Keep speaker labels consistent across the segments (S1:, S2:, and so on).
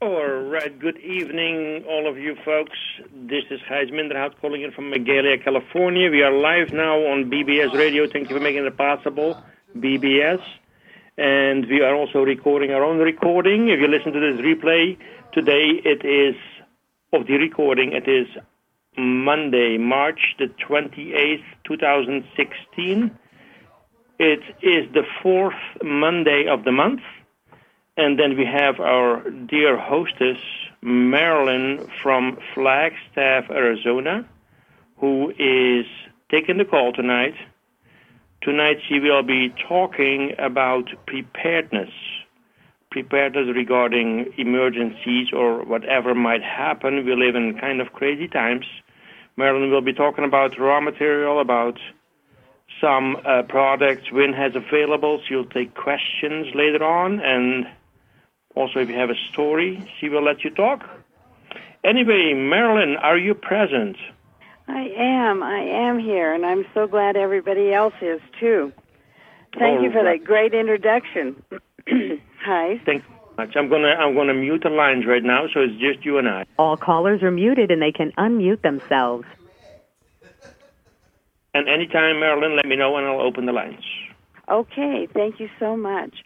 S1: All right, good evening, all of you folks. This is Gijs Minderhout calling in from Magalia, California. We are live now on BBS Radio. Thank you for making it possible, BBS. And we are also recording our own recording. If you listen to this replay, today it is Monday, March the 28th, 2016. It is the fourth Monday of the month. And then we have our dear hostess, Marilyn from Flagstaff, Arizona, who is taking the call tonight. Tonight she will be talking about preparedness regarding emergencies or whatever might happen. We live in kind of crazy times. Marilyn will be talking about raw material, about some products Win has available. She'll take questions later on, and also, if you have a story, she will let you talk. Anyway, Marilyn, are you present?
S2: I am here, and I'm so glad everybody else is, too. Thank you for that great introduction. Hi.
S1: Thank you much. I'm gonna mute the lines right now, so it's just you and I.
S3: All callers are muted, and they can unmute themselves.
S1: And anytime, Marilyn, let me know, and I'll open the lines.
S2: Okay, thank you so much.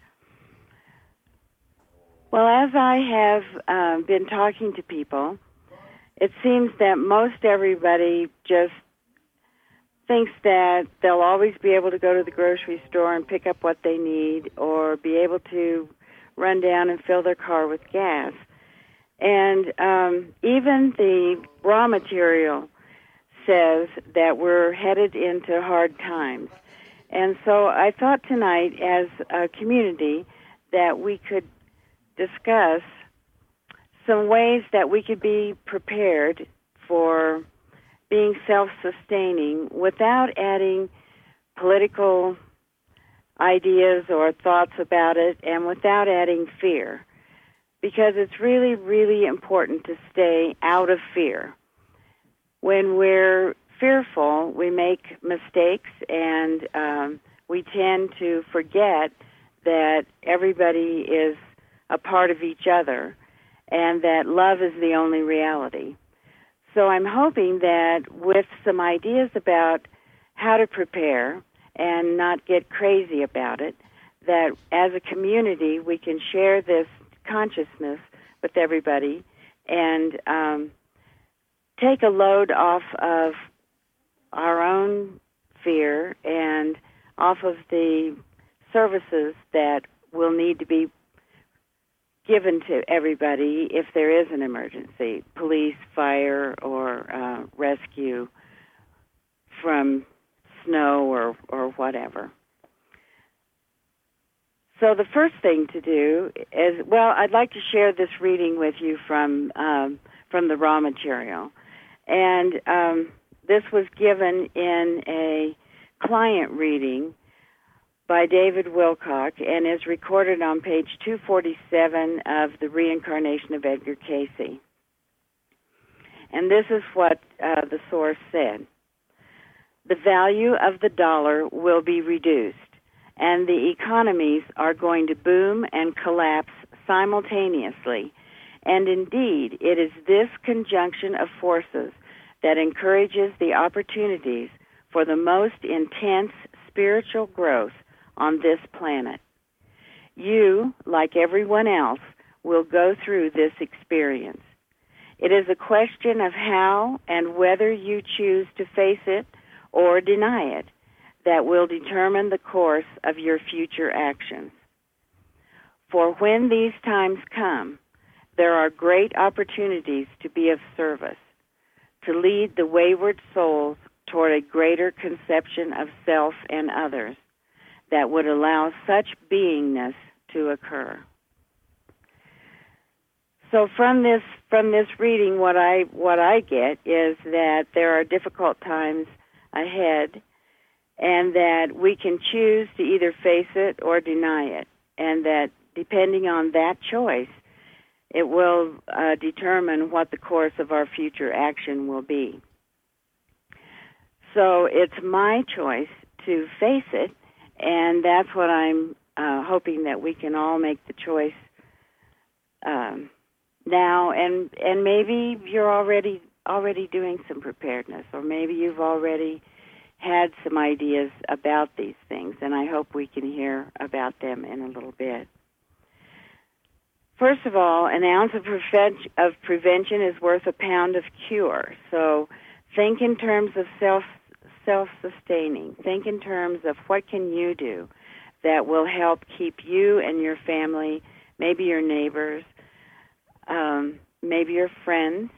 S2: Well, as I have been talking to people, it seems that most everybody just thinks that they'll always be able to go to the grocery store and pick up what they need or be able to run down and fill their car with gas. And even the raw material says that we're headed into hard times. And so I thought tonight as a community that we could discuss some ways that we could be prepared for being self-sustaining without adding political ideas or thoughts about it and without adding fear. Because it's really, really important to stay out of fear. When we're fearful, we make mistakes and we tend to forget that everybody is a part of each other, and that love is the only reality. So I'm hoping that with some ideas about how to prepare and not get crazy about it, that as a community we can share this consciousness with everybody and take a load off of our own fear and off of the services that will need to be given to everybody if there is an emergency, police, fire, or rescue from snow or whatever. So the first thing to do is, well, I'd like to share this reading with you from the raw material. And this was given in a client reading by David Wilcock and is recorded on page 247 of The Reincarnation of Edgar Cayce. And this is what the source said. The value of the dollar will be reduced, and the economies are going to boom and collapse simultaneously. And indeed, it is this conjunction of forces that encourages the opportunities for the most intense spiritual growth on this planet. You, like everyone else, will go through this experience. It is a question of how and whether you choose to face it or deny it that will determine the course of your future actions. For when these times come, there are great opportunities to be of service, to lead the wayward souls toward a greater conception of self and others that would allow such beingness to occur. So from this reading, what I get is that there are difficult times ahead, and that we can choose to either face it or deny it, and that depending on that choice, it will determine what the course of our future action will be. So it's my choice to face it, and that's what I'm hoping that we can all make the choice now, and maybe you're already doing some preparedness, or maybe you've already had some ideas about these things, and I hope we can hear about them in a little bit. First of all, an ounce of prevention is worth a pound of cure. So think in terms of self-sustaining. Think in terms of what can you do that will help keep you and your family, maybe your neighbors, maybe your friends,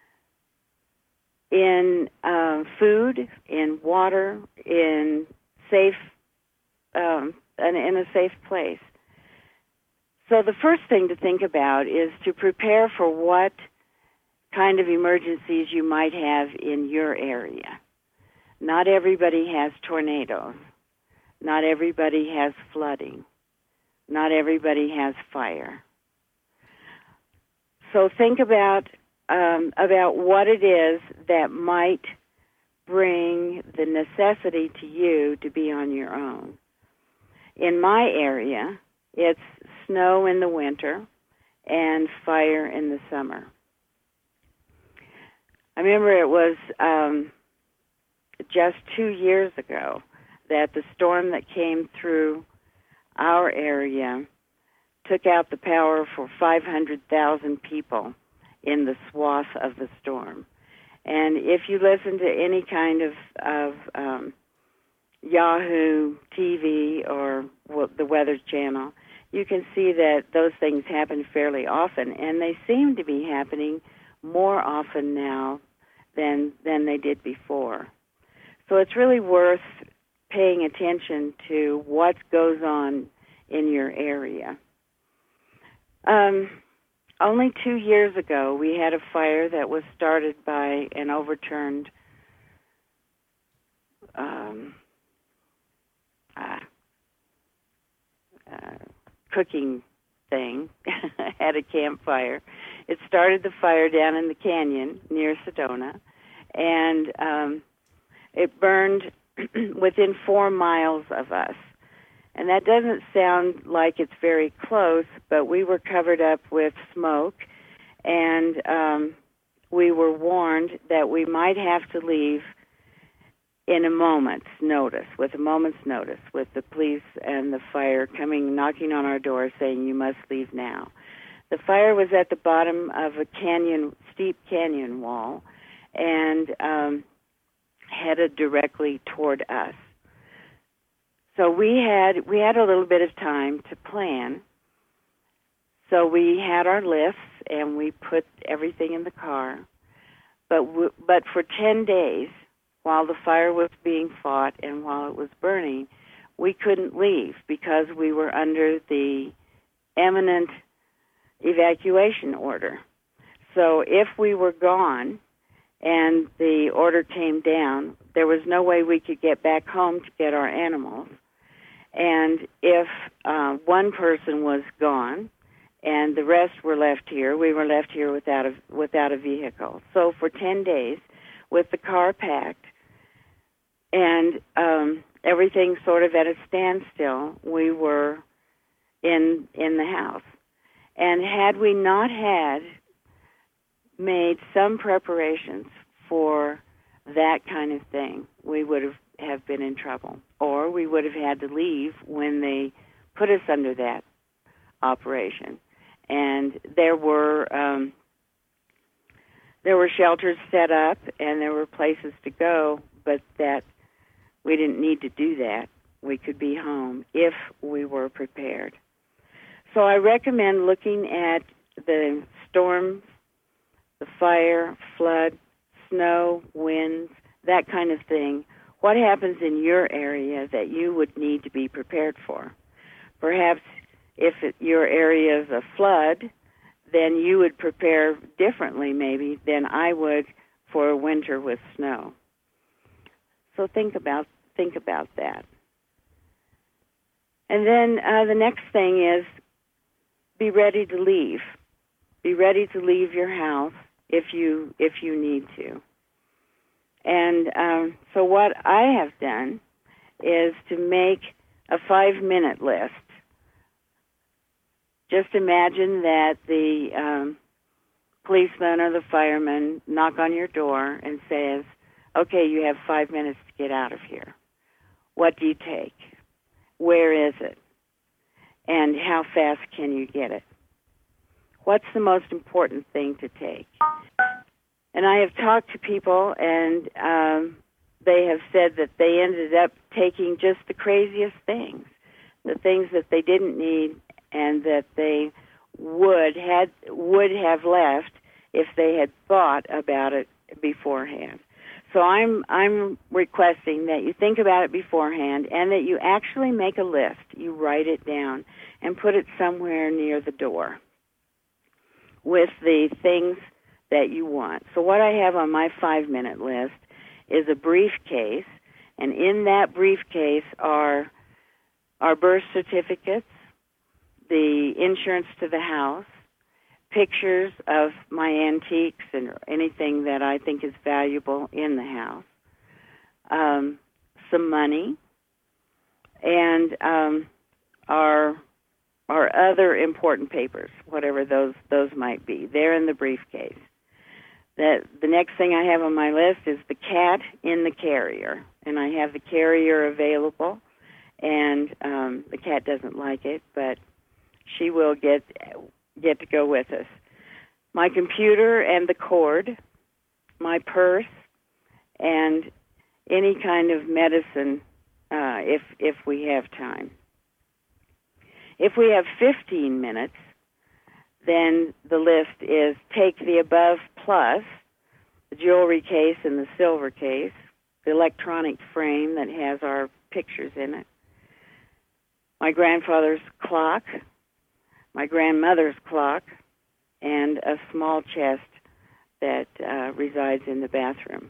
S2: in food, in water, in safe, in a safe place. So the first thing to think about is to prepare for what kind of emergencies you might have in your area. Not everybody has tornadoes. Not everybody has flooding. Not everybody has fire. So think about what it is that might bring the necessity to you to be on your own. In my area, it's snow in the winter and fire in the summer. I remember it was just 2 years ago that the storm that came through our area took out the power for 500,000 people in the swath of the storm. And if you listen to any kind of Yahoo TV or the Weather Channel, you can see that those things happen fairly often, and they seem to be happening more often now than they did before. So it's really worth paying attention to what goes on in your area. Only 2 years ago, we had a fire that was started by an overturned cooking thing at a campfire. It started the fire down in the canyon near Sedona, and it burned within 4 miles of us. And that doesn't sound like it's very close, but we were covered up with smoke, and we were warned that we might have to leave in a moment's notice, with the police and the fire knocking on our door saying, you must leave now. The fire was at the bottom of a steep canyon wall, and headed directly toward us. So we had a little bit of time to plan. So we had our lists, and we put everything in the car. But for 10 days, while the fire was being fought and while it was burning, we couldn't leave because we were under the imminent evacuation order. So if we were gone and the order came down, there was no way we could get back home to get our animals. And if one person was gone and the rest were left here, we were left here without a vehicle. So for 10 days, with the car packed and everything sort of at a standstill, we were in the house. And had we not had made some preparations for that kind of thing, we would have been in trouble, or we would have had to leave when they put us under that operation. And there were shelters set up, and there were places to go, but that we didn't need to do that. We could be home if we were prepared. So I recommend looking at the storms, the fire, flood, snow, winds, that kind of thing. What happens in your area that you would need to be prepared for? Perhaps if your area is a flood, then you would prepare differently maybe than I would for a winter with snow. So think about that. And then the next thing is be ready to leave. Be ready to leave your house if you need to. And so what I have done is to make a 5-minute list. Just imagine that the policeman or the fireman knock on your door and says, okay, you have 5 minutes to get out of here. What do you take? Where is it? And how fast can you get it? What's the most important thing to take? And I have talked to people, and they have said that they ended up taking just the craziest things, the things that they didn't need and that they would have left if they had thought about it beforehand. So I'm requesting that you think about it beforehand and that you actually make a list. You write it down and put it somewhere near the door with the things that you want. So what I have on my 5-minute list is a briefcase, and in that briefcase are our birth certificates, the insurance to the house, pictures of my antiques and anything that I think is valuable in the house, some money, and our other important papers, whatever those might be. They're in the briefcase. The next thing I have on my list is the cat in the carrier, and I have the carrier available, and the cat doesn't like it, but she will get to go with us. My computer and the cord, my purse, and any kind of medicine if we have time. If we have 15 minutes, then the list is take the above plus the jewelry case and the silver case, the electronic frame that has our pictures in it, my grandfather's clock, my grandmother's clock, and a small chest that resides in the bathroom.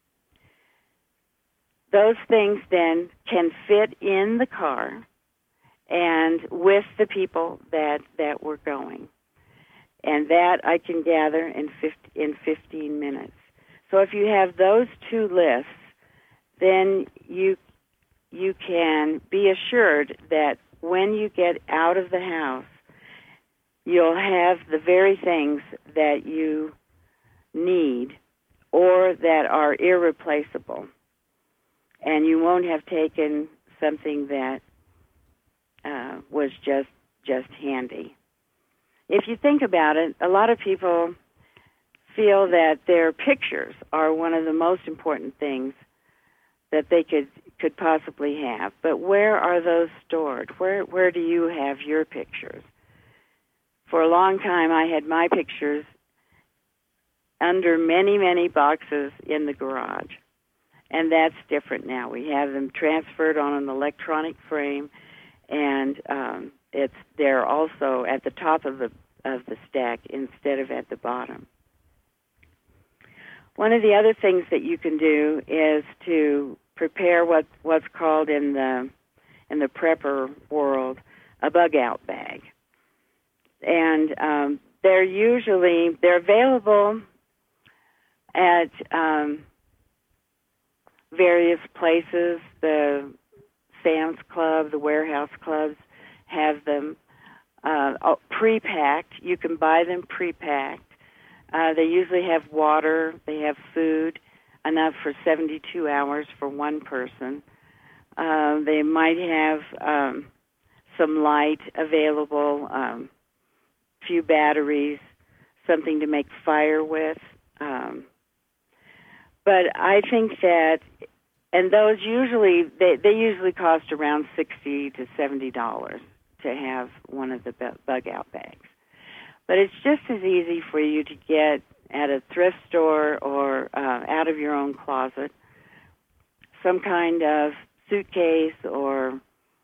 S2: Those things then can fit in the car and with the people that we're going. And that I can gather in 15 minutes. So if you have those two lists, then you can be assured that when you get out of the house, you'll have the very things that you need or that are irreplaceable. And you won't have taken something that was just handy. If you think about it, a lot of people feel that their pictures are one of the most important things that they could possibly have. But where are those stored? Where do you have your pictures? For a long time, I had my pictures under many, many boxes in the garage. And that's different now. We have them transferred on an electronic frame, and they're also at the top of the stack instead of at the bottom. One of the other things that you can do is to prepare what's called in the prepper world a bug out bag, and they're available at various places. The Sam's Club, the warehouse clubs have them pre-packed. You can buy them pre-packed. They usually have water. They have food, enough for 72 hours for one person. They might have some light available, few batteries, something to make fire with. But I think that, and those usually, they usually cost around $60 to $70 to have one of the bug-out bags. But it's just as easy for you to get at a thrift store or out of your own closet some kind of suitcase or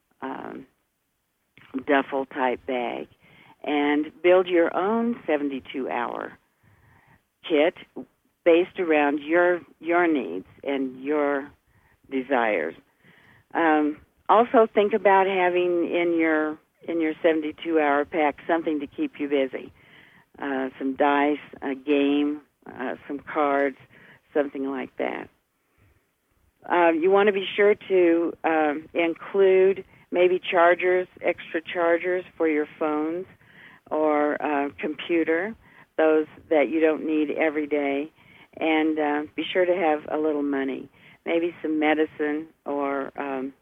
S2: duffel-type bag and build your own 72-hour kit based around your needs and your desires. Also, think about having in your 72-hour pack something to keep you busy. Some dice, a game, some cards, something like that. You want to be sure to include maybe chargers, extra chargers for your phones or computer, those that you don't need every day, and be sure to have a little money, maybe some medicine or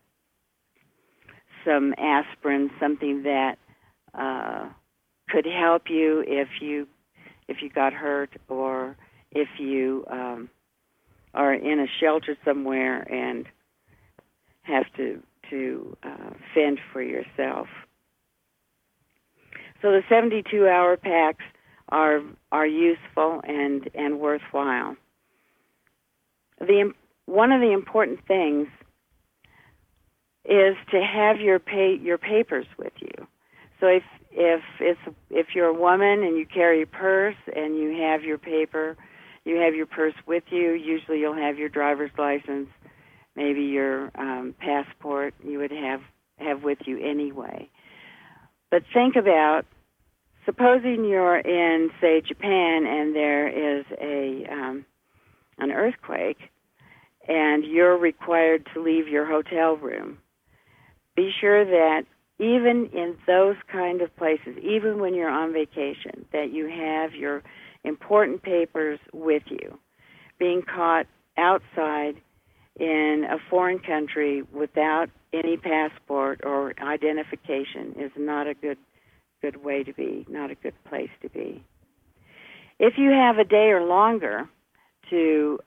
S2: some aspirin, something that could help you if you got hurt, or if you are in a shelter somewhere and have to fend for yourself. So the 72-hour packs are useful and worthwhile. One of the important things is to have your papers with you. So if you're a woman and you carry a purse and you have your purse with you, usually you'll have your driver's license, maybe your passport you would have with you anyway. But think about, supposing you're in, say, Japan, and there is an earthquake, and you're required to leave your hotel room. Be sure that even in those kind of places, even when you're on vacation, that you have your important papers with you. Being caught outside in a foreign country without any passport or identification is not a good way to be, not a good place to be. If you have a day or longer to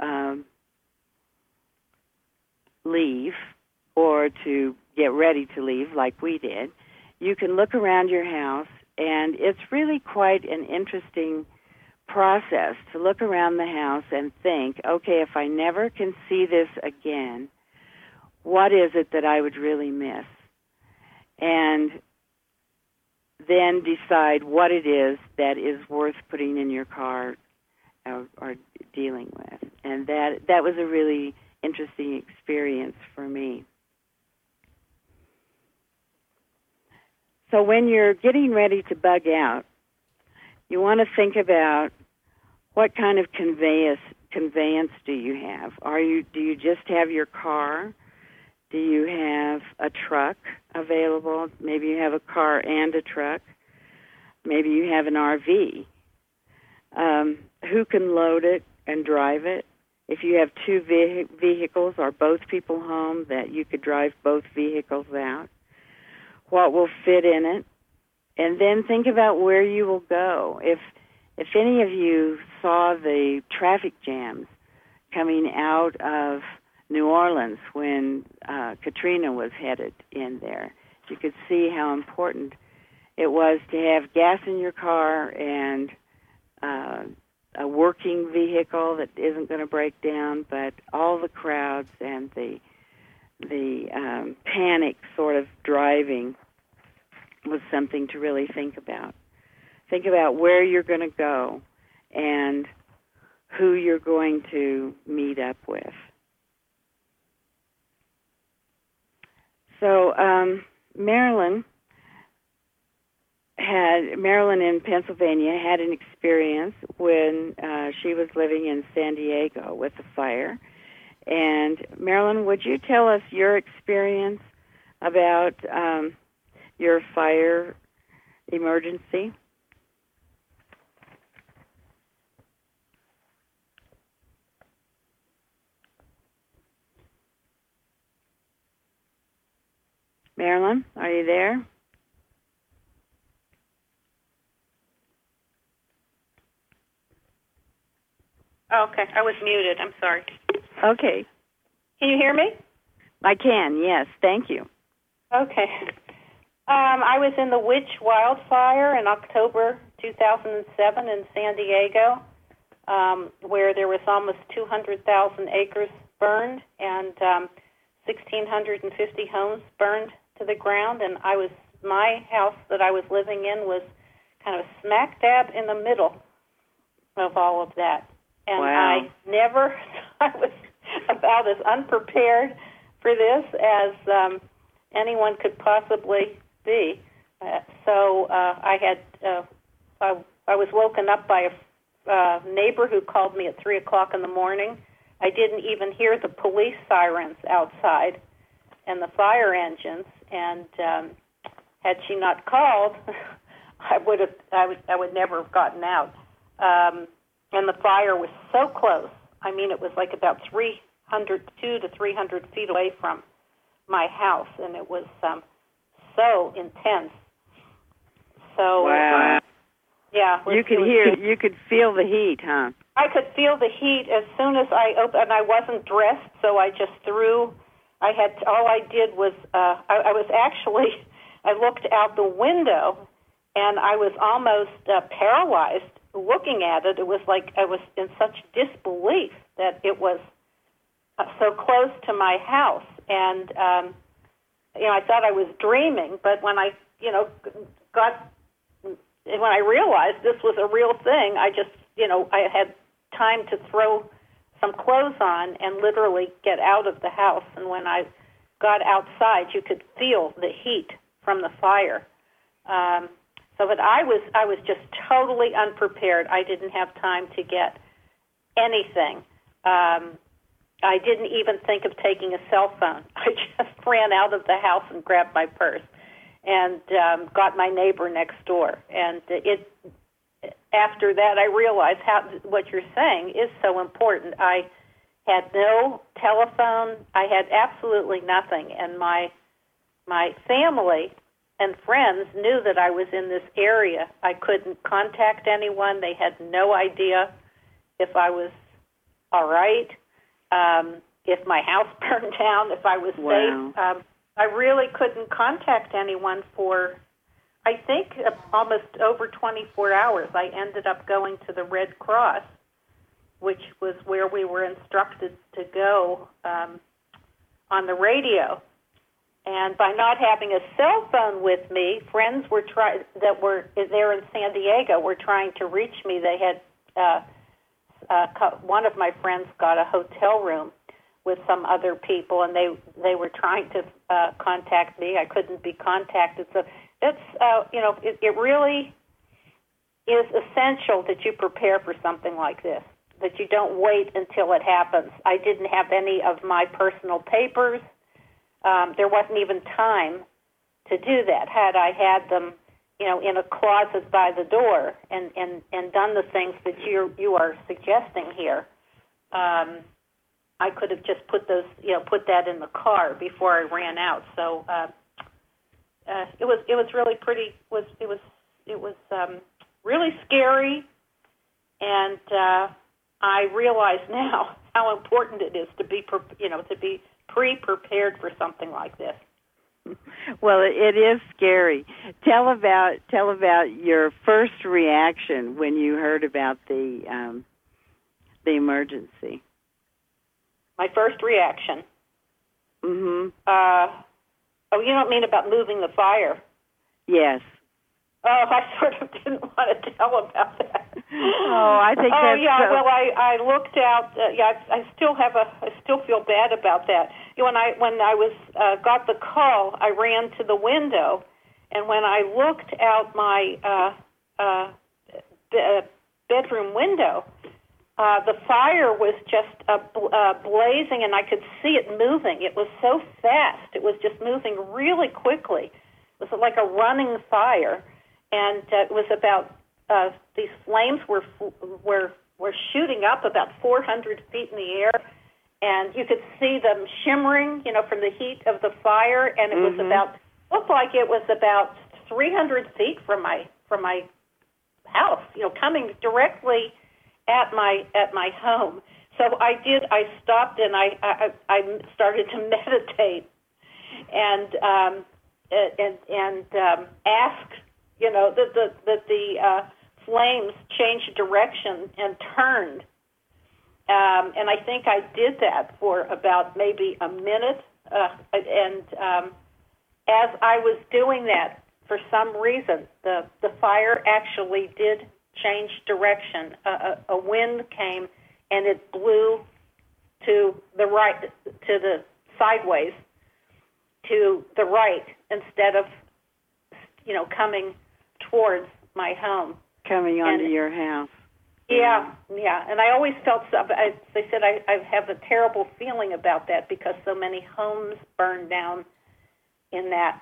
S2: leave or to get ready to leave, like we did, you can look around your house, and it's really quite an interesting process to look around the house and think, okay, if I never can see this again, what is it that I would really miss? And then decide what it is that is worth putting in your car or dealing with. And that was a really interesting experience for me. So when you're getting ready to bug out, you want to think about what kind of conveyance do you have? Do you just have your car? Do you have a truck available? Maybe you have a car and a truck. Maybe you have an RV. Who can load it and drive it? If you have two vehicles, are both people home that you could drive both vehicles out? What will fit in it? And then think about where you will go. If any of you saw the traffic jams coming out of New Orleans when Katrina was headed in there, you could see how important it was to have gas in your car and a working vehicle that isn't going to break down, but all the crowds and the panic sort of driving was something to really think about. Think about where you're going to go and who you're going to meet up with. So Marilyn in Pennsylvania had an experience when she was living in San Diego with the fire. And Marilyn, would you tell us your experience about your fire emergency? Marilyn, are you there?
S4: Oh, okay, I was muted. I'm sorry.
S2: Okay.
S4: Can you hear me?
S2: I can, yes. Thank you.
S4: Okay. I was in the Witch wildfire in October 2007 in San Diego, where there was almost 200,000 acres burned and 1,650 homes burned to the ground. And my house that I was living in was kind of smack dab in the middle of all of that. And
S2: wow.
S4: I was about as unprepared for this as anyone could possibly be. So I was woken up by a neighbor who called me at 3 o'clock in the morning. I didn't even hear the police sirens outside and the fire engines. And had she not called, I would never have gotten out. and the fire was so close. I mean, it was like about 200 to 300 feet away from my house, and it was so intense. So,
S2: wow.
S4: Yeah.
S2: You could feel the heat, huh?
S4: I could feel the heat as soon as I opened, and I wasn't dressed, so I just all I did was, I was actually, I looked out the window, and I was almost paralyzed looking at it. It was like I was in such disbelief that it was so close to my house. And, I thought I was dreaming, but when I, when I realized this was a real thing, I just, I had time to throw some clothes on and literally get out of the house. And when I got outside, you could feel the heat from the fire. But I was just totally unprepared. I didn't have time to get anything. I didn't even think of taking a cell phone. I just ran out of the house and grabbed my purse and got my neighbor next door. And after that, I realized what you're saying is so important. I had no telephone. I had absolutely nothing. And my family and friends knew that I was in this area. I couldn't contact anyone. They had no idea if I was all right, if my house burned down, if I was safe. I really couldn't contact anyone for, I think, almost over 24 hours. I ended up going to the Red Cross, which was where we were instructed to go on the radio. And by not having a cell phone with me, friends that were there in San Diego were trying to reach me. They had one of my friends got a hotel room with some other people, and they were trying to contact me. I couldn't be contacted. So it's it really is essential that you prepare for something like this, that you don't wait until it happens. I didn't have any of my personal papers. There wasn't even time to do that. Had I had them, in a closet by the door and done the things that you are suggesting here, I could have just put that in the car before I ran out. So it was really pretty. It was really scary, and I realize now how important it is to be pre-prepared for something like this.
S2: Well, it is scary. Tell about your first reaction when you heard about the emergency.
S4: My first reaction.
S2: Mm-hmm.
S4: You don't mean about moving the fire?
S2: Yes.
S4: Oh, I sort of didn't want to tell about that.
S2: Oh, I think that's so...
S4: Well, I looked out. I still feel bad about that. When I was got the call, I ran to the window, and when I looked out my bedroom window, the fire was just blazing, and I could see it moving. It was so fast; it was just moving really quickly. It was like a running fire. And it was about these flames were shooting up about 400 feet in the air, and you could see them shimmering, from the heat of the fire. And it was looked like it was about 300 feet from my house, coming directly at my home. So I stopped and I started to meditate and ask. That the flames changed direction and turned. And I think I did that for about maybe a minute. And as I was doing that, for some reason, the fire actually did change direction. A wind came, and it blew to the right, to the sideways, to the right, instead of, coming towards my home.
S2: Coming onto your house.
S4: Yeah. And I always felt, they said I have a terrible feeling about that because so many homes burned down in that,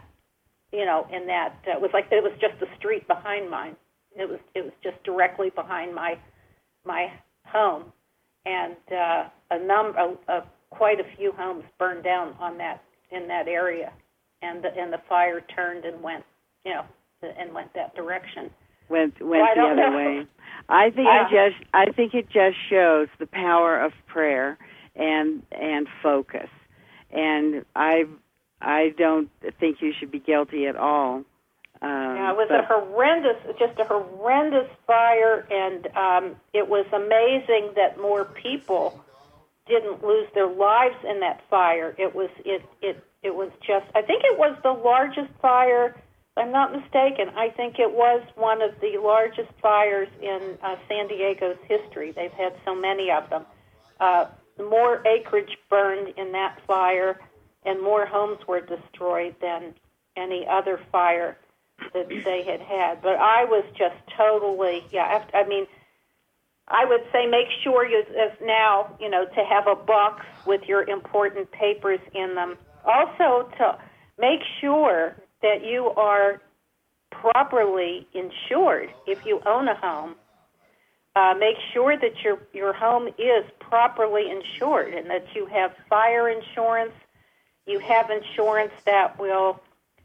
S4: it was like it was just the street behind mine. It was just directly behind my my home, and quite a few homes burned down in that area, and the fire turned and went that direction.
S2: Went the other way. I think it just shows the power of prayer and focus. And I don't think you should be guilty at all.
S4: It was a horrendous fire, and it was amazing that more people didn't lose their lives in that fire. It was just, I think it was the largest fire, if I'm not mistaken. I think it was one of the largest fires in San Diego's history. They've had so many of them. More acreage burned in that fire, and more homes were destroyed than any other fire that they had. But I was just totally, I would say make sure to have a box with your important papers in them. Also, to make sure that you are properly insured if you own a home. Make sure that your home is properly insured and that you have fire insurance. You have insurance that will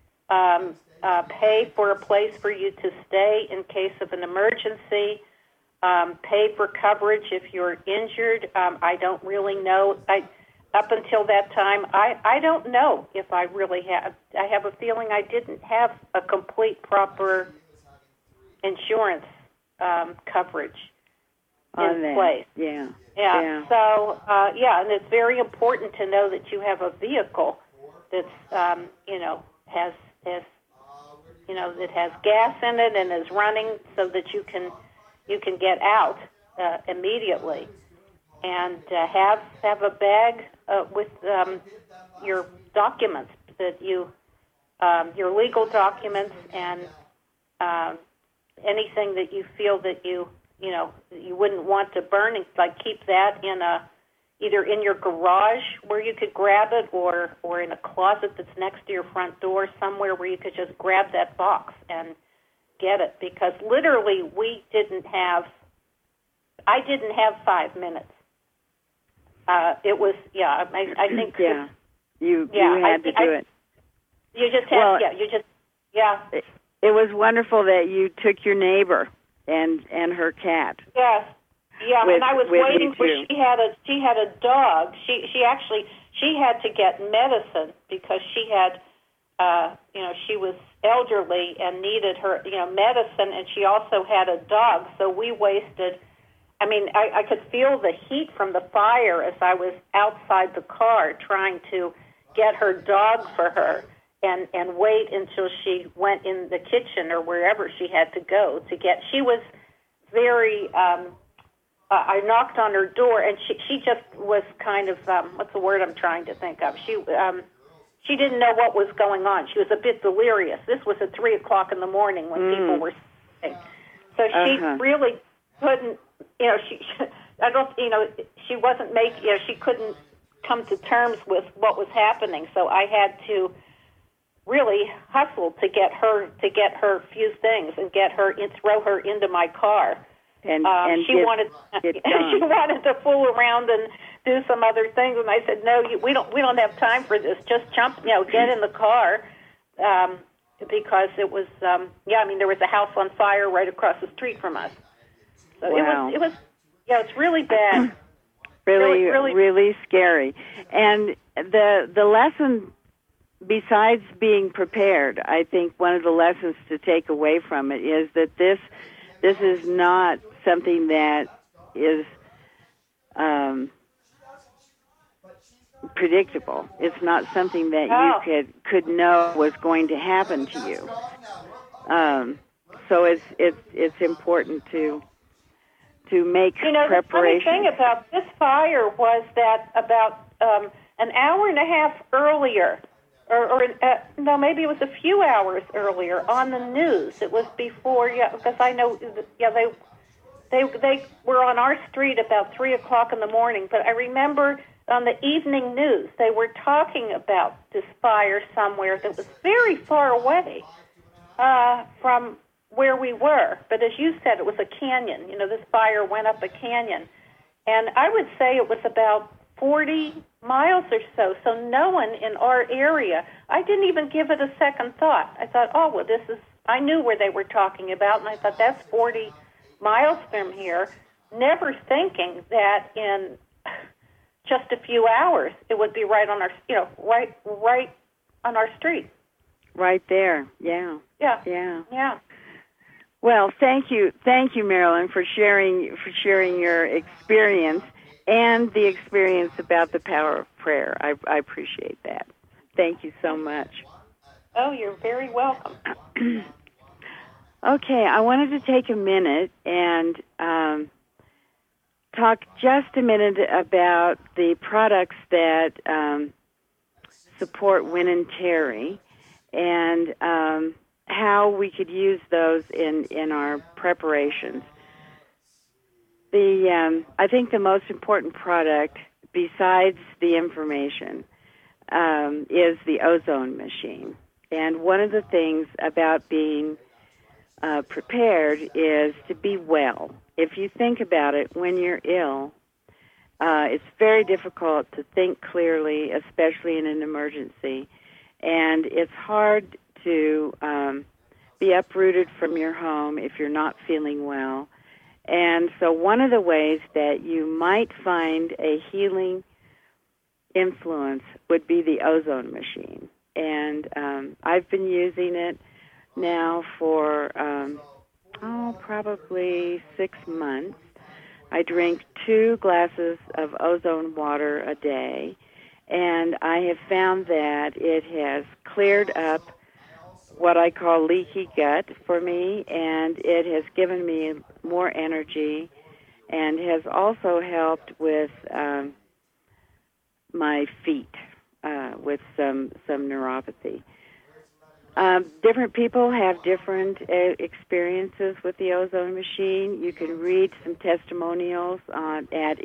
S4: pay for a place for you to stay in case of an emergency. Pay for coverage if you're injured. I don't really know. Up until that time, I don't know if I really have. I have a feeling I didn't have a complete, proper insurance coverage in place.
S2: Yeah.
S4: So, and it's very important to know that you have a vehicle that's, has that has gas in it and is running so that you can get out immediately, and have a bag with your documents that your legal documents and anything that you feel that you wouldn't want to burn, like keep that in either in your garage where you could grab it, or in a closet that's next to your front door, somewhere where you could just grab that box and get it. Because literally, I didn't have 5 minutes. It was, I think.
S2: Yeah, you had to do it.
S4: You just had,
S2: It was wonderful that you took your neighbor and her cat.
S4: Yes. Yeah, and I was waiting for. She had a dog. She had to get medicine because she had, she was elderly and needed her medicine, and she also had a dog. So we wasted. I mean, I could feel the heat from the fire as I was outside the car trying to get her dog for her, and wait until she went in the kitchen or wherever she had to go to get. She was very. I knocked on her door, and she just was kind of, what's the word I'm trying to think of? She didn't know what was going on. She was a bit delirious. This was at 3 o'clock in the morning when people were sleeping. So she really couldn't, she wasn't she couldn't come to terms with what was happening. So I had to really hustle to get her few things and throw her into my car.
S2: And
S4: she wanted to fool around and do some other things, and I said, "No, we don't have time for this. Just jump, get in the car," because it was, there was a house on fire right across the street from us. So
S2: wow.
S4: it was, it's really bad,
S2: really scary. And the lesson, besides being prepared, I think one of the lessons to take away from it is that this is not something that is predictable. It's not something that you could know was going to happen to you. So it's important to make preparation.
S4: The funny thing about this fire was that about an hour and a half earlier, maybe it was a few hours earlier on the news. It was before, because I know, they were on our street about 3 o'clock in the morning. But I remember on the evening news they were talking about this fire somewhere that was very far away from where we were. But as you said, it was a canyon. You know, this fire went up a canyon. And I would say it was about 40 miles or so. So no one in our area, I didn't even give it a second thought. I thought, oh, well, I knew where they were talking about, and I thought that's 40 miles from here, never thinking that in just a few hours it would be right on our, right on our street.
S2: Right there, yeah.
S4: Yeah.
S2: Yeah.
S4: Yeah.
S2: Well, thank you, Marilyn, for sharing your experience and the experience about the power of prayer. I appreciate that. Thank you so much.
S4: Oh, you're very welcome.
S2: Okay, I wanted to take a minute and talk just a minute about the products that support Win and Terry, and how we could use those in our preparations. I think the most important product, besides the information, is the ozone machine. And one of the things about being prepared is to be well. If you think about it, when you're ill, it's very difficult to think clearly, especially in an emergency. And it's hard to be uprooted from your home if you're not feeling well. And so one of the ways that you might find a healing influence would be the ozone machine. And I've been using it now for, probably 6 months. I drink 2 glasses of ozone water a day, and I have found that it has cleared up what I call leaky gut for me, and it has given me more energy and has also helped with my feet, with some neuropathy. Different people have different experiences with the ozone machine. You can read some testimonials at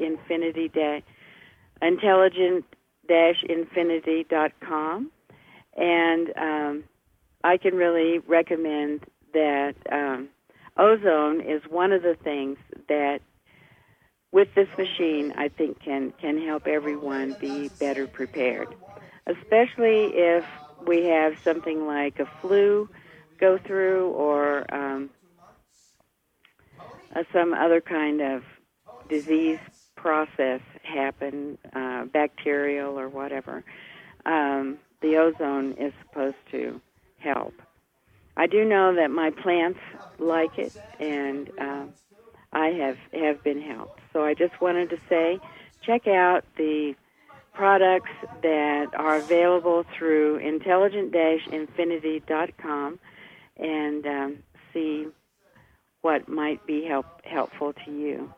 S2: intelligent-infinity.com, and I can really recommend that ozone is one of the things that, with this machine, I think can help everyone be better prepared, especially if we have something like a flu go through or some other kind of disease process happen, bacterial or whatever. The ozone is supposed to help. I do know that my plants like it, and I have been helped. So I just wanted to say, check out the products that are available through intelligent-infinity.com and see what might be helpful to you.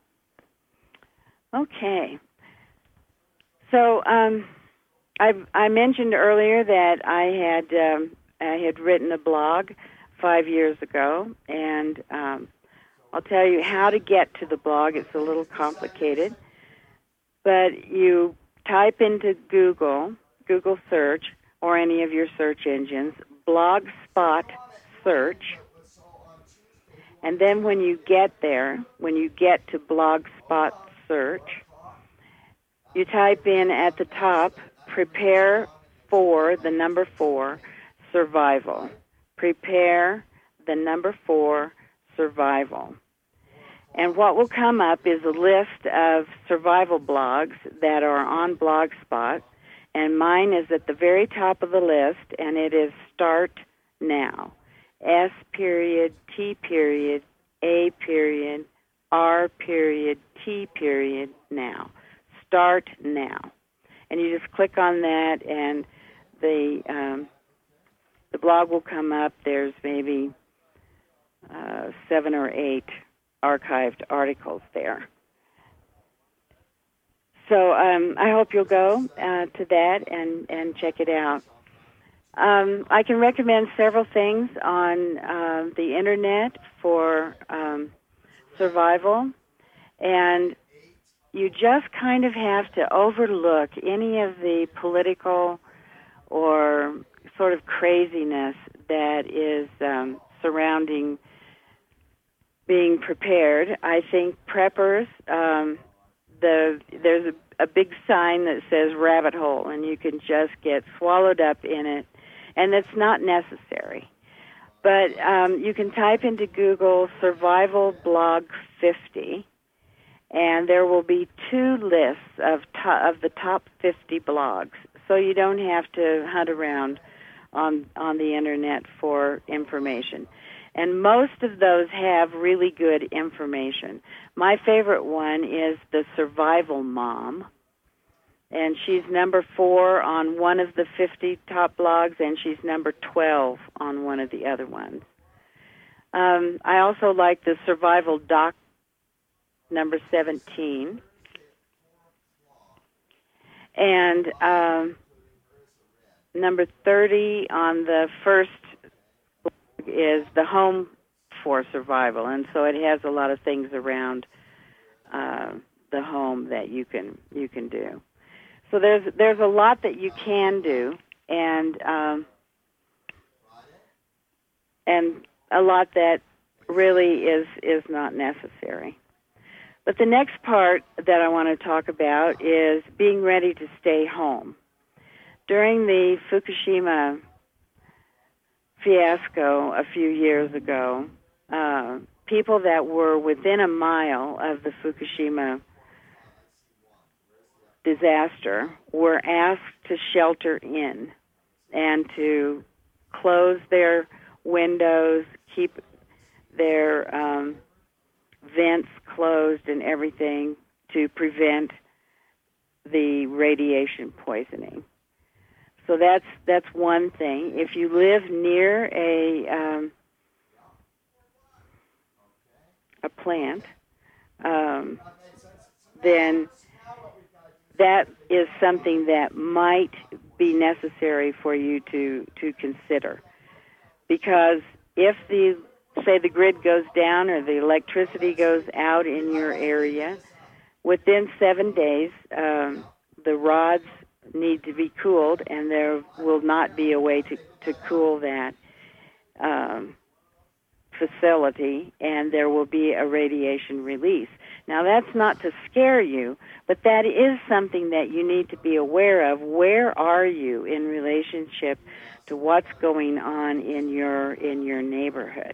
S2: Okay. So I mentioned earlier that I had written a blog 5 years ago, and I'll tell you how to get to the blog. It's a little complicated, but you type into Google search, or any of your search engines, Blogspot search, and then when you get to Blogspot search, you type in at the top, prepare for the number 4, survival. Prepare the number 4, survival. And what will come up is a list of survival blogs that are on Blogspot, and mine is at the very top of the list, and it is Start Now. S.T.A.R.T now. Start now. And you just click on that, and the blog will come up. There's maybe 7 or 8 archived articles there. So I hope you'll go to that and check it out. I can recommend several things on the Internet for survival, and you just kind of have to overlook any of the political or sort of craziness that is surrounding being prepared. I think preppers, there's a big sign that says rabbit hole, and you can just get swallowed up in it, and it's not necessary. But you can type into Google Survival Blog 50, and there will be 2 lists of the top 50 blogs, so you don't have to hunt around on the internet for information. And most of those have really good information. My favorite one is the Survival Mom, and she's number 4 on one of the 50 top blogs, and she's number 12 on one of the other ones. I also like the Survival Doc, number 17. And number 30 on the first is the Home for Survival, and so it has a lot of things around the home that you can do. So there's a lot that you can do, and a lot that really is not necessary. But the next part that I want to talk about is being ready to stay home. During the Fukushima fiasco a few years ago, people that were within a mile of the Fukushima disaster were asked to shelter in and to close their windows, keep their vents closed and everything to prevent the radiation poisoning. So that's one thing. If you live near a plant, then that is something that might be necessary for you to consider. Because if the grid goes down or the electricity goes out in your area, within 7 days, the rods need to be cooled, and there will not be a way to cool that facility, and there will be a radiation release. Now, that's not to scare you, but that is something that you need to be aware of. Where are you in relationship to what's going on in your neighborhood?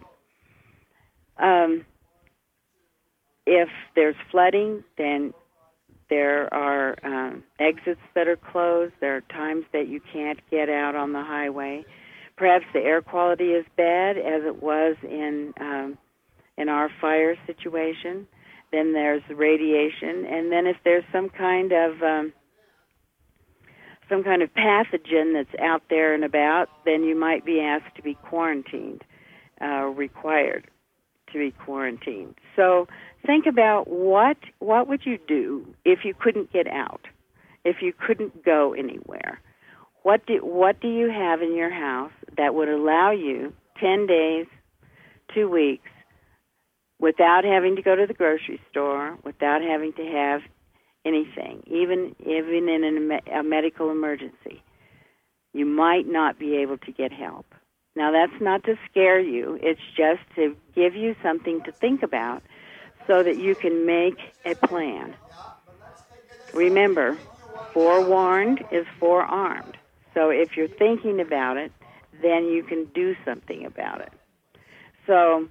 S2: If there's flooding, then there are exits that are closed. There are times that you can't get out on the highway. Perhaps the air quality is bad, as it was in our fire situation. Then there's radiation, and then if there's some kind of pathogen that's out there and about, then you might be asked to be quarantined, required to be quarantined. So think about what would you do if you couldn't get out, if you couldn't go anywhere. What do you have in your house that would allow you 10 days, 2 weeks, without having to go to the grocery store, without having to have anything, even in a medical emergency? You might not be able to get help. Now, that's not to scare you. It's just to give you something to think about so that you can make a plan. Remember, forewarned is forearmed. So if you're thinking about it, then you can do something about it. So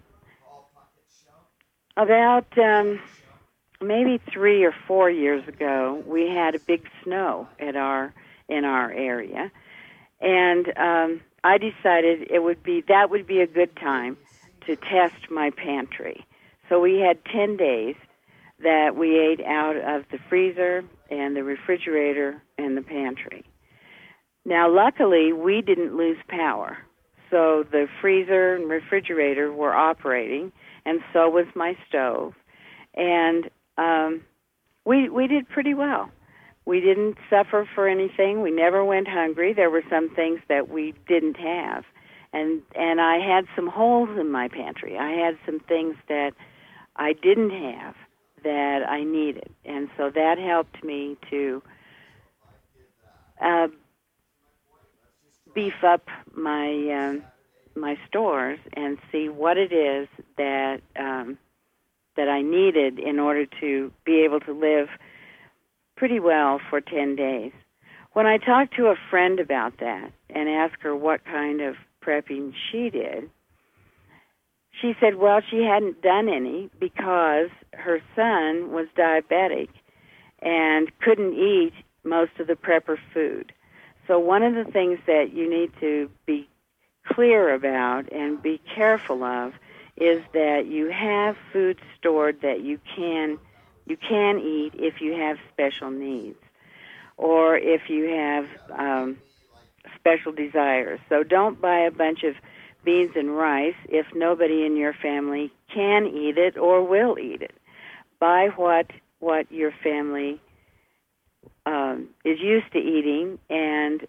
S2: about maybe 3 or 4 years ago, we had a big snow in our area, and I decided that would be a good time to test my pantry. So we had 10 days that we ate out of the freezer and the refrigerator and the pantry. Now, luckily, we didn't lose power, so the freezer and refrigerator were operating, and so was my stove, and we did pretty well. We didn't suffer for anything. We never went hungry. There were some things that we didn't have, and I had some holes in my pantry. I had some things that I didn't have that I needed, and so that helped me to beef up my my stores and see what it is that that I needed in order to be able to live pretty well for 10 days. When I talked to a friend about that and asked her what kind of prepping she did, she said, well, she hadn't done any because her son was diabetic and couldn't eat most of the prepper food. So one of the things that you need to be clear about and be careful of is that you have food stored that you can eat if you have special needs or if you have special desires. So don't buy a bunch of beans and rice if nobody in your family can eat it or will eat it. Buy what your family is used to eating, and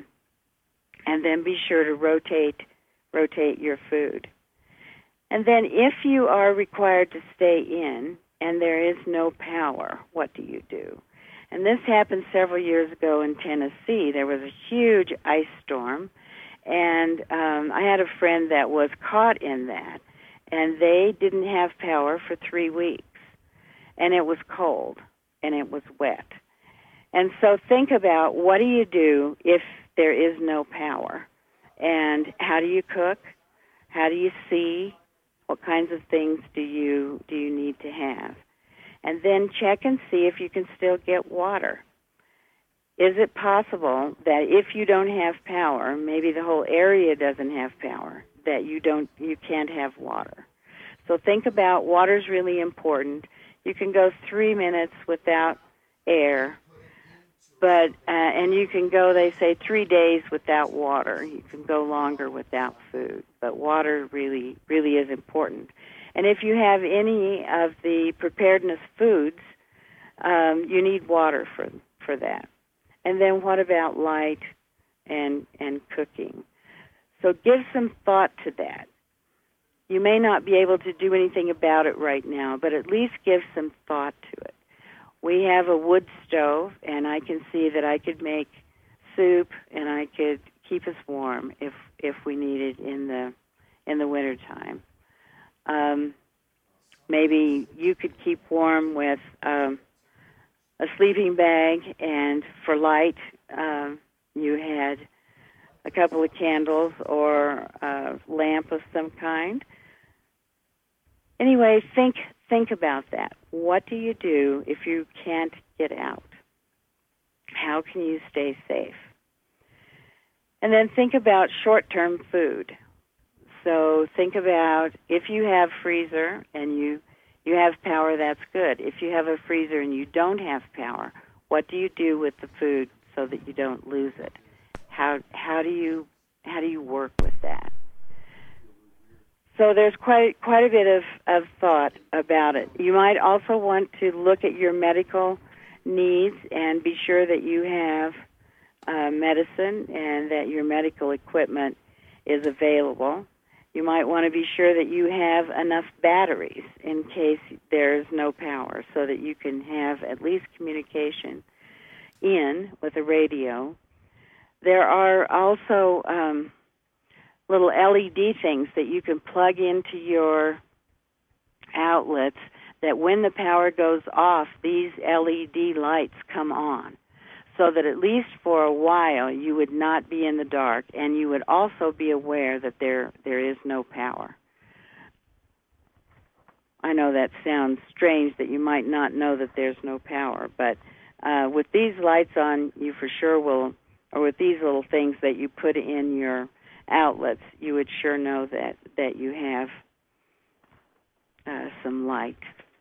S2: then be sure to rotate your food. And then if you are required to stay in and there is no power, what do you do? And this happened several years ago in Tennessee. There was a huge ice storm, and I had a friend that was caught in that, and they didn't have power for 3 weeks, and it was cold, and it was wet. And so think about, what do you do if there is no power? And how do you cook? How do you see? What kinds of things do you need to have? And then check and see if you can still get water. Is it possible that if you don't have power, maybe the whole area doesn't have power, that you can't have water? So think about, water's really important. You can go 3 minutes without air, but and you can go, they say, 3 days without water. You can go longer without food, but water really is important. And if you have any of the preparedness foods, you need water for that. And then what about light and cooking? So give some thought to that. You may not be able to do anything about it right now, but at least give some thought to it. We have a wood stove, and I can see that I could make soup, and I could keep us warm if we need it in the wintertime. Maybe you could keep warm with a sleeping bag, and for light, you had a couple of candles or a lamp of some kind. Anyway, think about that. What do you do if you can't get out? How can you stay safe? And then think about short-term food. So think about, if you have freezer and you have power, that's good. If you have a freezer and you don't have power, what do you do with the food so that you don't lose it? How do you work with that? So there's quite a bit of thought about it. You might also want to look at your medical needs and be sure that you have medicine and that your medical equipment is available. You might want to be sure that you have enough batteries in case there's no power, so that you can have at least communication in with a radio. There are also little LED things that you can plug into your outlets that when the power goes off, these LED lights come on, so that at least for a while you would not be in the dark, and you would also be aware that there is no power. I know that sounds strange that you might not know that there's no power, but with these lights on, you for sure will, or with these little things that you put in your outlets, you would sure know that you have some light.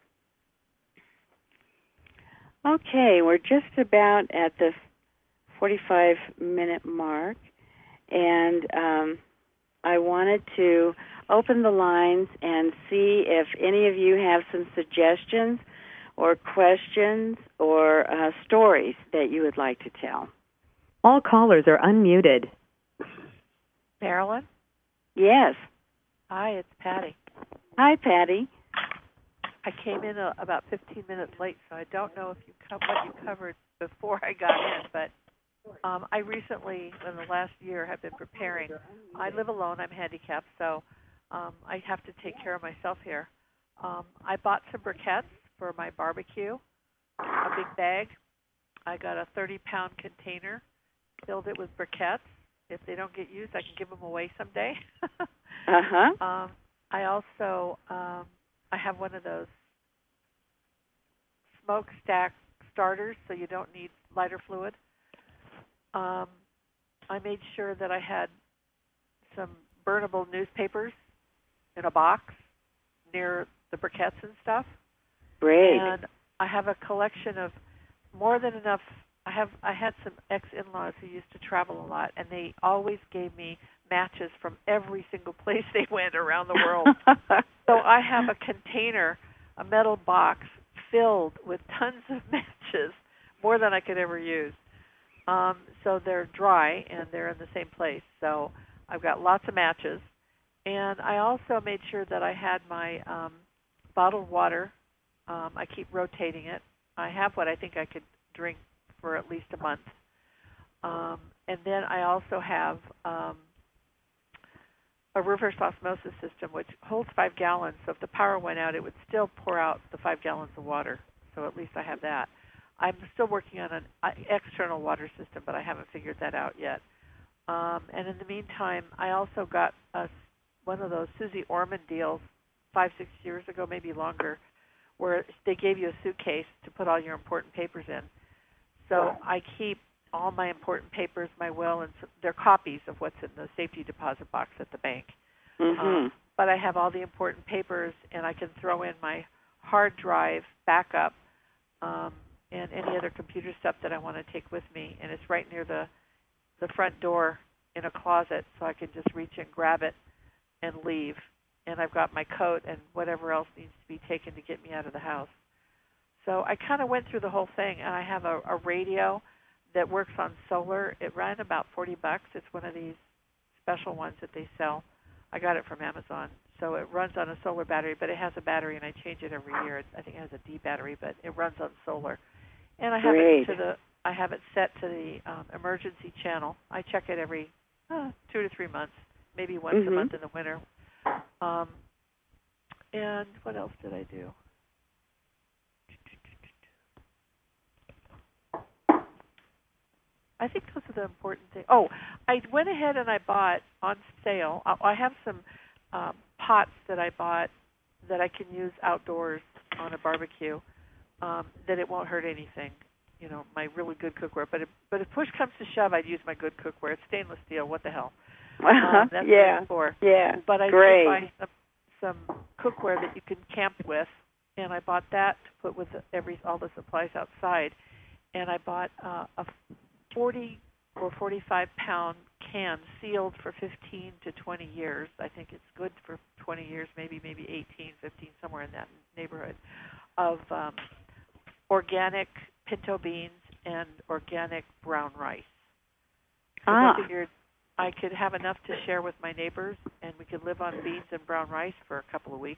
S2: Okay, we're just about at the 45-minute mark, and I wanted to open the lines and see if any of you have some suggestions or questions or stories that you would like to tell.
S3: All callers are unmuted.
S5: Marilyn?
S2: Yes.
S5: Hi, it's Patty.
S2: Hi, Patty.
S5: I came in about 15 minutes late, so I don't know if what you covered before I got in, but I recently, in the last year, have been preparing. I live alone. I'm handicapped, so I have to take care of myself here. I bought some briquettes for my barbecue, a big bag. I got a 30-pound container, filled it with briquettes. If they don't get used, I can give them away someday. I also I have one of those smokestack starters, so you don't need lighter fluid. I made sure that I had some burnable newspapers in a box near the briquettes and stuff.
S2: Great.
S5: And I have a collection of more than enough. I had some ex-in-laws who used to travel a lot, and they always gave me matches from every single place they went around the world. So I have a container, a metal box filled with tons of matches, more than I could ever use. So they're dry and they're in the same place. So I've got lots of matches. And I also made sure that I had my bottled water. I keep rotating it. I have what I think I could drink for at least a month. And then I also have a reverse osmosis system, which holds 5 gallons. So if the power went out, it would still pour out the 5 gallons of water. So at least I have that. I'm still working on an external water system, but I haven't figured that out yet. And in the meantime, I also got one of those Susie Orman deals 5-6 years ago, maybe longer, where they gave you a suitcase to put all your important papers in. So I keep all my important papers, my will, and they're copies of what's in the safety deposit box at the bank. But I have all the important papers, and I can throw in my hard drive backup and any other computer stuff that I want to take with me. And it's right near the front door in a closet, so I can just reach and grab it and leave. And I've got my coat and whatever else needs to be taken to get me out of the house. So I kind of went through the whole thing, and I have a radio that works on solar. It ran about $40. It's one of these special ones that they sell. I got it from Amazon. So it runs on a solar battery, but it has a battery, and I change it every year. I think it has a D battery, but it runs on solar. And I have it set to the emergency channel. I check it every 2 to 3 months, maybe once a month in the winter. And what else did I do? I think those are the important things. Oh, I went ahead and I bought on sale. I have some pots that I bought that I can use outdoors on a barbecue. That it won't hurt anything. You know, my really good cookware. But if push comes to shove, I'd use my good cookware. It's stainless steel. What the hell? That's what it's for.
S2: Yeah.
S5: But I did buy some cookware that you can camp with, and I bought that to put with all the supplies outside. And I bought a 40 or 45-pound can sealed for 15 to 20 years. I think it's good for 20 years, maybe 18, 15, somewhere in that neighborhood, of organic pinto beans and organic brown rice. So I figured I could have enough to share with my neighbors, and we could live on beans and brown rice for a couple of weeks.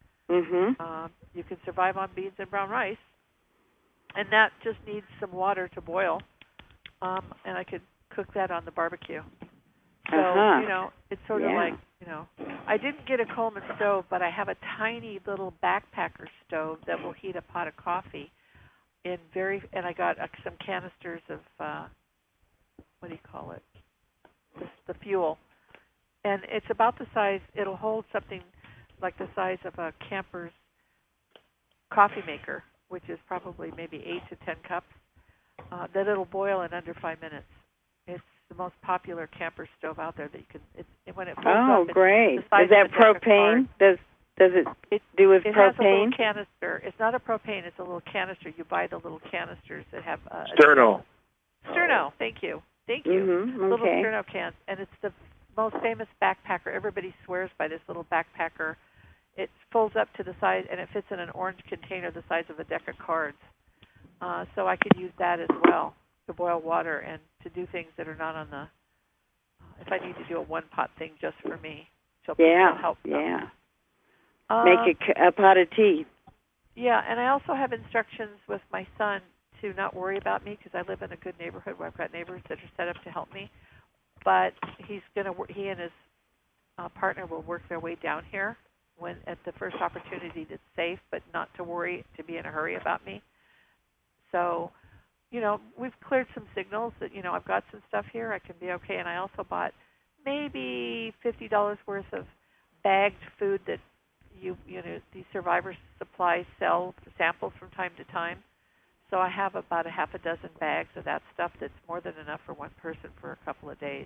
S5: You can survive on beans and brown rice, and that just needs some water to boil, and I could cook that on the barbecue. So, you know, it's sort of like, you know, I didn't get a Coleman stove, but I have a tiny little backpacker stove that will heat a pot of coffee and I got some canisters of, what do you call it? The fuel. And it's about the size, it'll hold something like the size of a camper's coffee maker, which is probably maybe 8 to 10 cups, that it'll boil in under 5 minutes. It's the most popular camper stove out there that you can, when it folds up,
S2: great.
S5: Is that
S2: propane? Does it do with propane?
S5: It has a little canister. It's not a propane, it's a little canister. You buy the little canisters that have
S1: Sterno.
S5: Sterno, thank you. Little Sterno cans, and it's the most famous backpacker. Everybody swears by this little backpacker. It folds up to the size, and it fits in an orange container the size of a deck of cards. So I could use that as well to boil water and to do things that are not on the, if I need to do a one-pot thing just for me. So help them.
S2: Make a pot of tea.
S5: Yeah, and I also have instructions with my son to not worry about me because I live in a good neighborhood where I've got neighbors that are set up to help me. But he and his partner will work their way down here when at the first opportunity that's safe, but not to worry, to be in a hurry about me. So, we've cleared some signals that, I've got some stuff here. I can be okay. And I also bought maybe $50 worth of bagged food that these Survivor supplies sell samples from time to time. So I have about a half a dozen bags of that stuff that's more than enough for one person for a couple of days.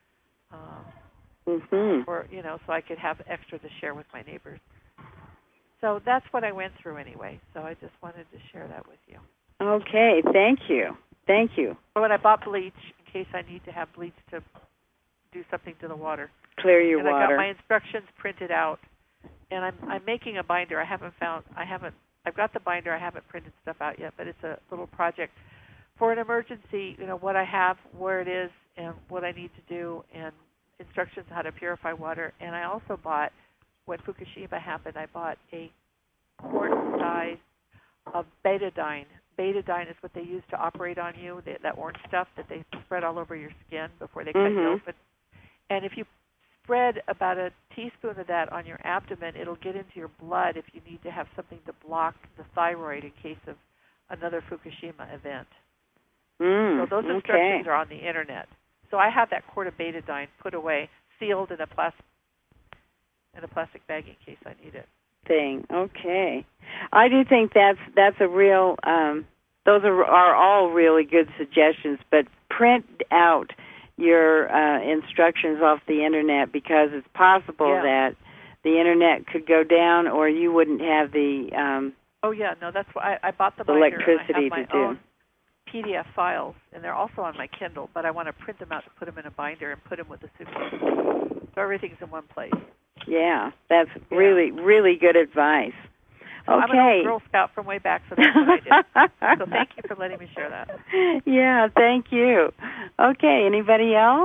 S5: Or, so I could have extra to share with my neighbors. So that's what I went through anyway. So I just wanted to share that with you.
S2: Okay, thank you. Thank you.
S5: When I bought bleach, in case I need to have bleach to do something to the water.
S2: Clear your water.
S5: And I got my instructions printed out. And I'm making a binder. I've got the binder. I haven't printed stuff out yet, but it's a little project for an emergency. What I have, where it is, and what I need to do, and instructions on how to purify water. And I also bought, when Fukushima happened, I bought a quart size of betadine. Betadine is what they use to operate on you, that orange stuff that they spread all over your skin before they cut you open. And if you spread about a teaspoon of that on your abdomen, it'll get into your blood if you need to have something to block the thyroid in case of another Fukushima event. So those instructions are on the internet. So I have that quart of betadine put away, sealed in a plastic bag in case I need it.
S2: Okay. I do think that's a real. Those are all really good suggestions, but print out your instructions off the internet because it's possible that the internet could go down, or you wouldn't have the.
S5: That's why I bought the binder.
S2: Electricity
S5: and I have my own PDF files, and they're also on my Kindle, but I want to print them out to put them in a binder and put them with the suitcase. So everything's in one place.
S2: Yeah, that's really, really good advice.
S5: So I'm an old Girl Scout from way back, so that's what I did. So thank you for letting me share that.
S2: Yeah, thank you. Okay, anybody else?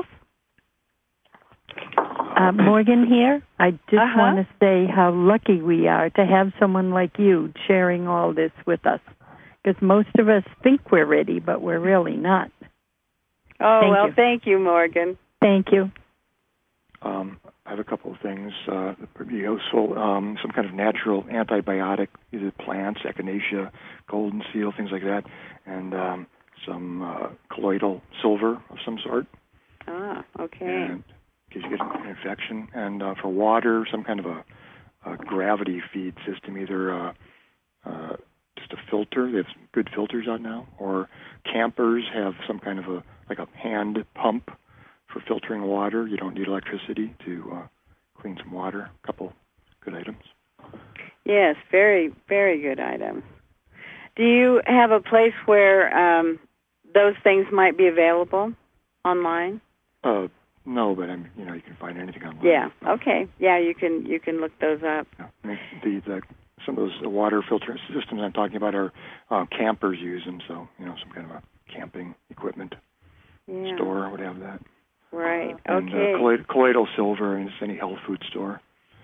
S6: Morgan here. I just want to say how lucky we are to have someone like you sharing all this with us. Because most of us think we're ready, but we're really not.
S2: Thank you, Morgan.
S6: Thank you.
S7: I have a couple of things that would be useful. Some kind of natural antibiotic, either plants, echinacea, golden seal, things like that, and some colloidal silver of some sort.
S2: Okay.
S7: And in case you get an infection. And for water, some kind of a gravity feed system, either just a filter. They have some good filters out now. Or campers have some kind of a hand pump for filtering water. You don't need electricity to clean some water. A couple good items.
S2: Yes, very, very good items. Do you have a place where those things might be available online?
S7: No, but you can find anything online.
S2: Yeah. Okay. Yeah, you can look those up.
S7: Yeah. Some of those water filter systems I'm talking about are campers use them, so some kind of a camping equipment store would have that.
S2: Right.
S7: And
S2: okay.
S7: Colloidal silver, and any health food store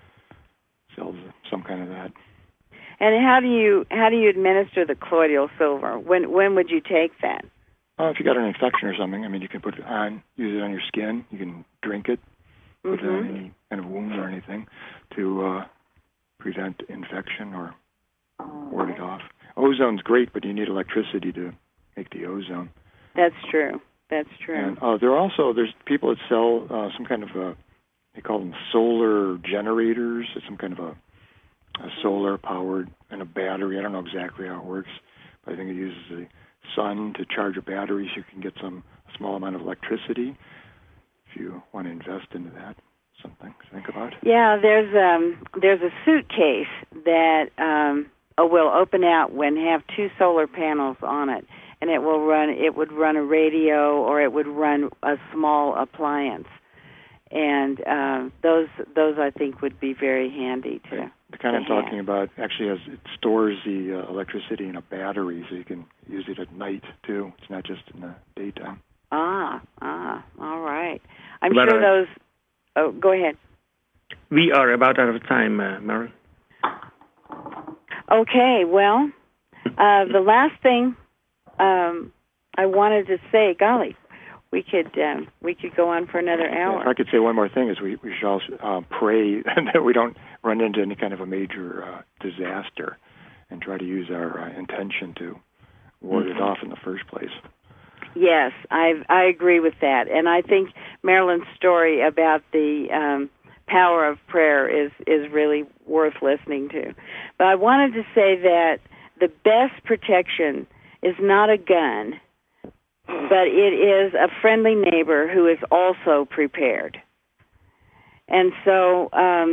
S7: sells some kind of that.
S2: And how do you administer the colloidal silver? When would you take that?
S7: If you got an infection or something, you can put it on, use it on your skin. You can drink it, put it on any kind of wound or anything to prevent infection or ward it off. Ozone's great, but you need electricity to make the ozone.
S2: That's true.
S7: And there's people that sell some kind of they call them solar generators. It's some kind of a solar powered and a battery. I don't know exactly how it works, but I think it uses the sun to charge a battery, so you can get a small amount of electricity. If you want to invest into that, something to think about.
S2: Yeah, there's a suitcase that will open out when have two solar panels on it. And it would run a radio, or it would run a small appliance, and those I think would be very handy to.
S7: The kind I'm talking about actually it stores the electricity in a battery, so you can use it at night too. It's not just in the daytime.
S2: All right. I'm sure those. Oh, go ahead.
S1: We are about out of time, Mary.
S2: Okay. Well, the last thing I wanted to say, golly, we could go on for another hour.
S7: If I could say one more thing, is we should also pray that we don't run into any kind of a major disaster, and try to use our intention to ward it off in the first place.
S2: Yes, I agree with that, and I think Marilyn's story about the power of prayer is really worth listening to. But I wanted to say that the best protection is not a gun, but it is a friendly neighbor who is also prepared. And so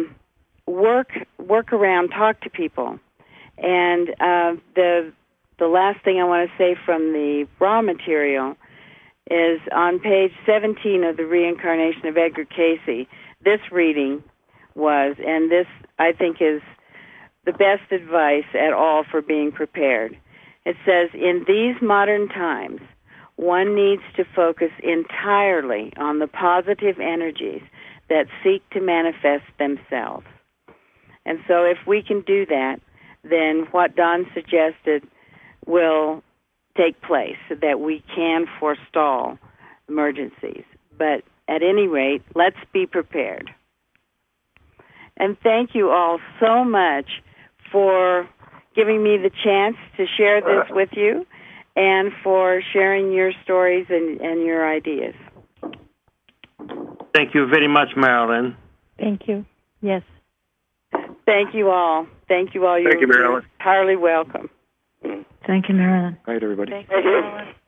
S2: work around, talk to people. And the last thing I want to say from the raw material is on page 17 of the Reincarnation of Edgar Cayce, this reading was, and this I think is the best advice at all for being prepared. It says, in these modern times, one needs to focus entirely on the positive energies that seek to manifest themselves. And so if we can do that, then what Don suggested will take place, so that we can forestall emergencies. But at any rate, let's be prepared. And thank you all so much for giving me the chance to share this with you, and for sharing your stories and your ideas.
S1: Thank you very much, Marilyn.
S6: Thank you. Yes.
S2: Thank you all. Thank you all.
S1: Thank you, Marilyn.
S2: You're entirely welcome.
S3: Thank you, Marilyn.
S7: Good night, everybody.
S5: Thank you, Marilyn.